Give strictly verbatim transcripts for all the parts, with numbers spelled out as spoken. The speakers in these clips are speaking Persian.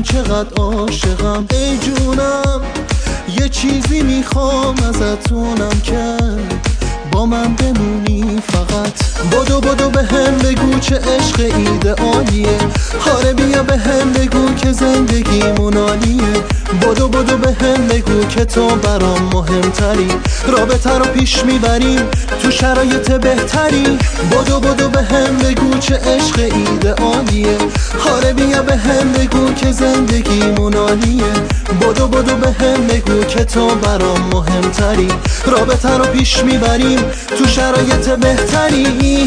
من چقدر عاشقم. ای جونم یه چیزی میخوام ازتونم که با من بمونی فقط. بدو بدو به هم بگو چه عشق ایدئالیه. آره بیا به هم بگو که زندگیمون عالیه. بدو بدو به هم بگو که تو برام مهمتری. رابطه رو پیش میبریم تو شرایط بهتری. بدو بدو به هم بگو چه عشق ایدئالیه. آره بیا به هم بگو که زندگیمون عالیه. بدو بدو به هم بگو که تو برام مهمتری. رابطه رو پیش میبریم تو شرایط بهتری.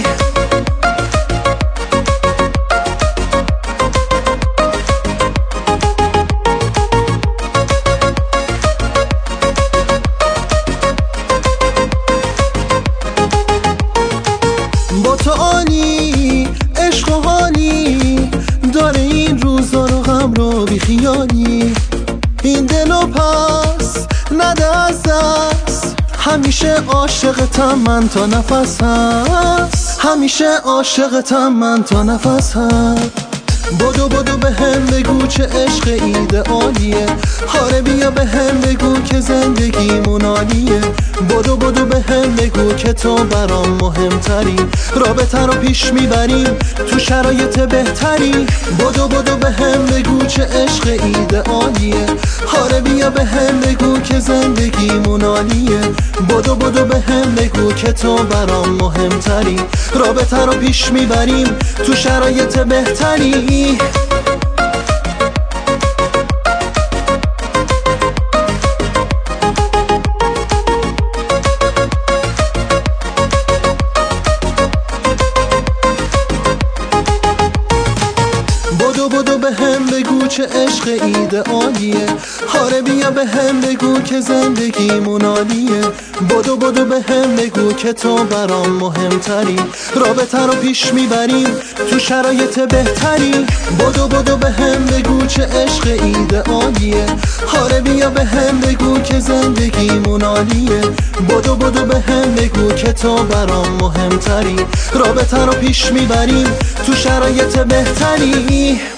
با تو عالی عشق و حالی داره این روزا رو غم رو بی خیالی. این دلو پس نده از دست. همیشه عاشقتم من تا نفس هست. همیشه عاشقتم من تا نفس هست. بدو بدو به هم بگو چه عشق ایدئالیه. آره بیا به هم بگو که زندگیمون عالیه. بدو بدو به هم بگو که تو برام مهمتری. رابطه رو پیش میبریم تو شرایط بهتری. بدو بدو به هم بگو چه عشق ایدئالیه. آره بیا به هم بگو که زندگیمون عالیه. بدو بدو به هم بگو که تو برام مهمتری. رابطه رو پیش میبریم تو شرایط بهتری. بدو بدو به هم بگو چه عشق ایدئالیه. آره بیا به هم بگو که زندگیمون عالیه. بدو بدو به هم بگو که تو برام مهمتری. رابطه رو پیش میبریم تو شرایط بهتری. بدو بدو به هم بگو چه عشق ایدئالیه. آره بیا به هم بگو که زندگیمون عالیه. بدو بدو به هم بگو که تو برام مهمتری. رابطه رو پیش میبریم تو شرایط بهتری.